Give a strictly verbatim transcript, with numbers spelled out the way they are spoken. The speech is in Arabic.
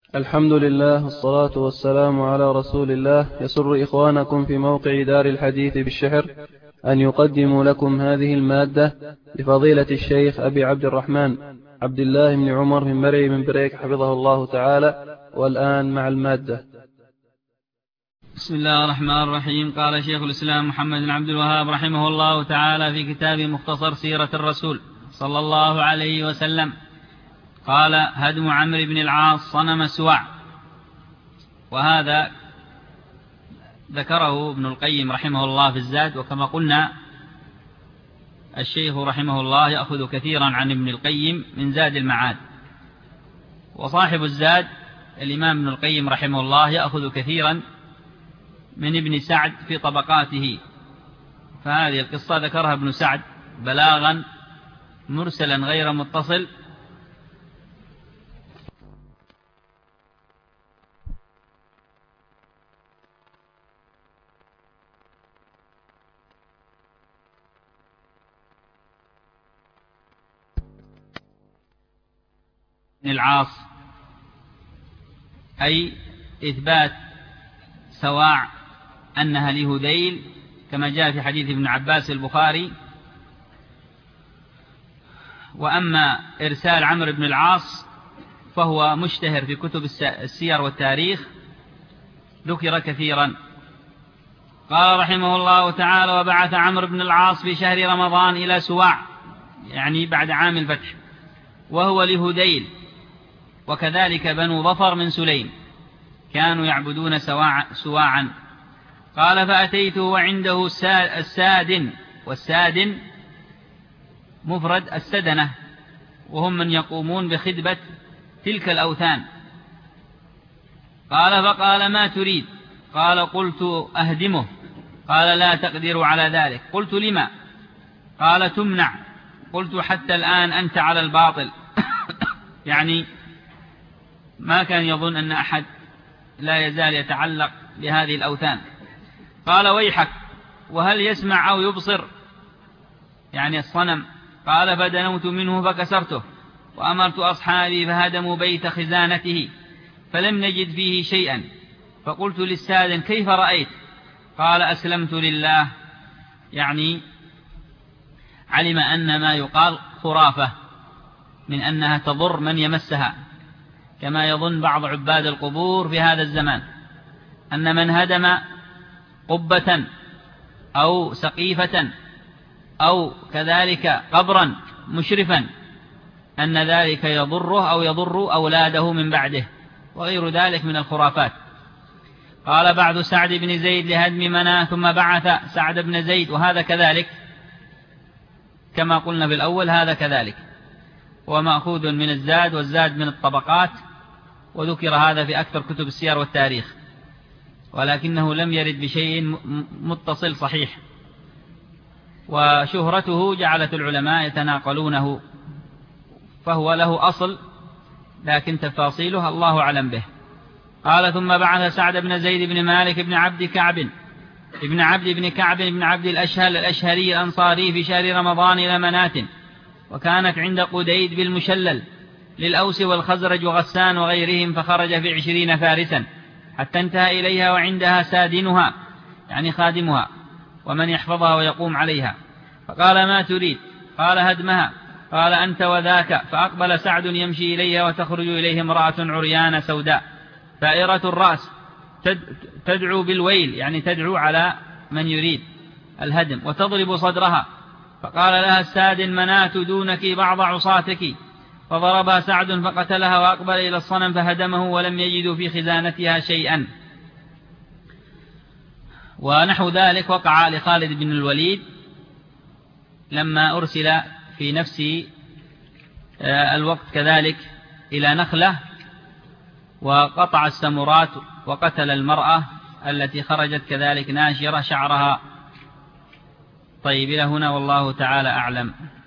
الحمد لله والصلاة والسلام على رسول الله. يسر إخوانكم في موقع دار الحديث بالشحر أن يقدموا لكم هذه المادة لفضيلة الشيخ أبي عبد الرحمن عبد الله بن عمر بن مري بن بريك حفظه الله تعالى. والآن مع المادة. بسم الله الرحمن الرحيم. قال شيخ الإسلام محمد بن عبد الوهاب رحمه الله تعالى في كتاب مختصر سيرة الرسول صلى الله عليه وسلم، قال: هدم عمرو بن العاص صنم سواع. وهذا ذكره ابن القيم رحمه الله في الزاد، وكما قلنا الشيخ رحمه الله يأخذ كثيرا عن ابن القيم من زاد المعاد، وصاحب الزاد الإمام ابن القيم رحمه الله يأخذ كثيرا من ابن سعد في طبقاته. فهذه القصة ذكرها ابن سعد بلاغا مرسلا غير متصل، بن العاص، أي إثبات سواع أنها لهذيل كما جاء في حديث ابن عباس البخاري. وأما إرسال عمرو بن العاص فهو مشتهر في كتب السير والتاريخ، ذكر كثيرا. قال رحمه الله تعالى: وبعث عمرو بن العاص في شهر رمضان إلى سواع، يعني بعد عام الفتح، وهو لهذيل، وكذلك بنو ظفر من سليم كانوا يعبدون سواعا. قال: فأتيته وعنده السادن، والسادن مفرد السدنة، وهم من يقومون بخدمة تلك الأوثان. قال: فقال: ما تريد؟ قال: قلت أهدمه. قال: لا تقدر على ذلك. قلت: لما؟ قال: تمنع. قلت: حتى الآن أنت على الباطل. يعني ما كان يظن أن أحد لا يزال يتعلق بهذه الأوثان. قال: ويحك، وهل يسمع أو يبصر؟ يعني الصنم. قال: فدنوت منه فكسرته، وأمرت أصحابي فهدموا بيت خزانته، فلم نجد فيه شيئا. فقلت للسادن: كيف رأيت؟ قال: أسلمت لله. يعني علم أن ما يقال خرافة من أنها تضر من يمسها، كما يظن بعض عباد القبور في هذا الزمان أن من هدم قبة أو سقيفة أو كذلك قبرا مشرفا أن ذلك يضره أو يضر أولاده من بعده، وغير ذلك من الخرافات. قال: بعد سعد بن زيد لهدم مناه، ثم بعث سعد بن زيد، وهذا كذلك كما قلنا في الأول، هذا كذلك ومأخوذ من الزاد، والزاد من الطبقات، وذكر هذا في أكثر كتب السير والتاريخ، ولكنه لم يرد بشيء متصل صحيح، وشهرته جعلت العلماء يتناقلونه، فهو له أصل لكن تفاصيله الله أعلم به. قال: ثم بعث سعد بن زيد بن مالك بن عبد كعب ابن عبد بن كعب بن عبد الأشهل الأشهري الأنصاري في شهر رمضان إلى منات، وكانت عند قديد بالمشلل للأوس والخزرج وغسان وغيرهم، فخرج في عشرين فارسا حتى انتهى إليها، وعندها سادنها يعني خادمها ومن يحفظها ويقوم عليها. فقال: ما تريد؟ قال: هدمها. قال: أنت وذاك. فأقبل سعد يمشي إليها، وتخرج إليه امرأة عريانة سوداء ثائرة الرأس تدعو بالويل، يعني تدعو على من يريد الهدم، وتضرب صدرها. فقال لها السادن: منات دونك بعض عصاتك. فضربها سعد فقتلها، وأقبل إلى الصنم فهدمه، ولم يجدوا في خزانتها شيئا. ونحو ذلك وقع لخالد بن الوليد لما أرسل في نفس الوقت كذلك إلى نخلة، وقطع السمرات وقتل المرأة التي خرجت كذلك ناشرة شعرها. طيب، إلى هنا والله تعالى أعلم.